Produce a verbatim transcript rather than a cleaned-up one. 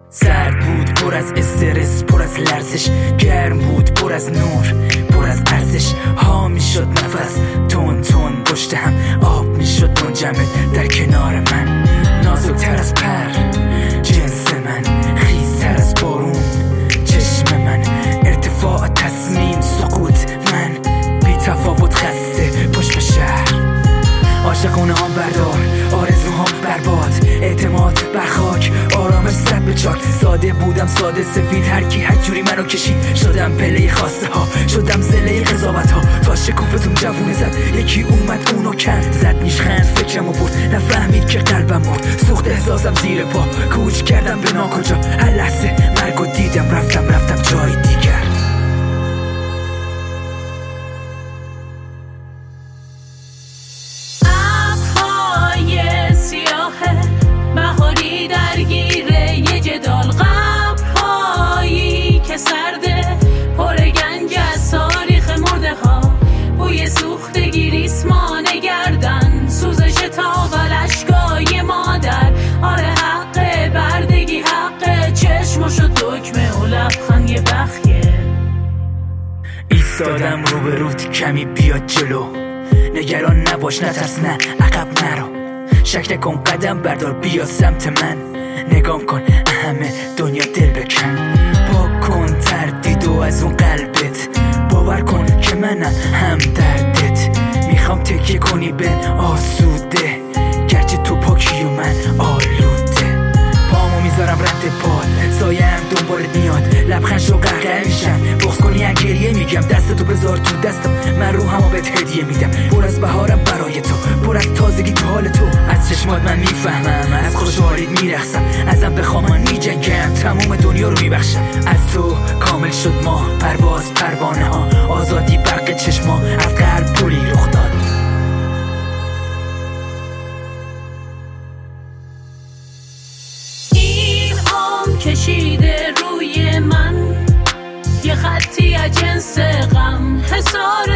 سرد بود پر از استرس، پر از لرزش، گرم بود پر از نور، پر از ارزش ها میشد نفس تون تون پشت هم آب میشد منجمد در کنار من، نازکتر از پر جنس من، خیزتر از بارون چشم من، ارتفاع تصمیم سقوط من، بی تفاوت خسته پشت به شهر، عاشقونه هم بردار آرزوهام برباد، اعتماد بر خاک آرامش زد به چاک، ساده بودم ساده سفید هر کی هر جوری منو کشید، شدم پله خواسته ها، شدم زله قضاوت ها، تا شکوفتون جوونه زد یکی اومد اونو کند، زد نیشخند فکرمو برد نفهمید که قلبم مرد، سوخت احساسم زیر پا کوچ کردم به ناکجا، هر لحظه مرگو دیدم رفتم رفتم جای دیگر. سرده پر گنج از تاریخ مرده ها، بوی سوختگی ریسمان گردن، سوزش تاق لشگای مادر، آره حق بردگی حق چشمشو دکمه و لبخند یه بخیه. ایستادم رو به روت کمی بیاد جلو، نگران نباش نترس نه عقب نرو، شک نکن قدم بردار بیا سمت من، نگام کن همه دنیا دل بکن، پاک کن تردید و از اون قلبت، باور کن که منم هم دردت، میخوام تکیه کنی به آسوده، گرچه تو پاکی و من آلوده، پامو میذارم رد پاد سایم دنبالت میاد، لبخند شو قهقه میشم، بغض کنی گریه میگم، دستتو بذار تو دستم من روحمو بهت هدیه میدم، پر از بهارم برای تو، پر از تازگی تو حال تو، از چشمات من میفهمم، از خوشحالیت میرقصم، ازم بخوام من میجنگم تموم دنیا رو میبخشم، از تو کامل شد ما پرواز پروانه ها، آزادی برق چشما از قلب پلی رخ داد. این عام کشیده روی من یه خطی از جنس غم، حسار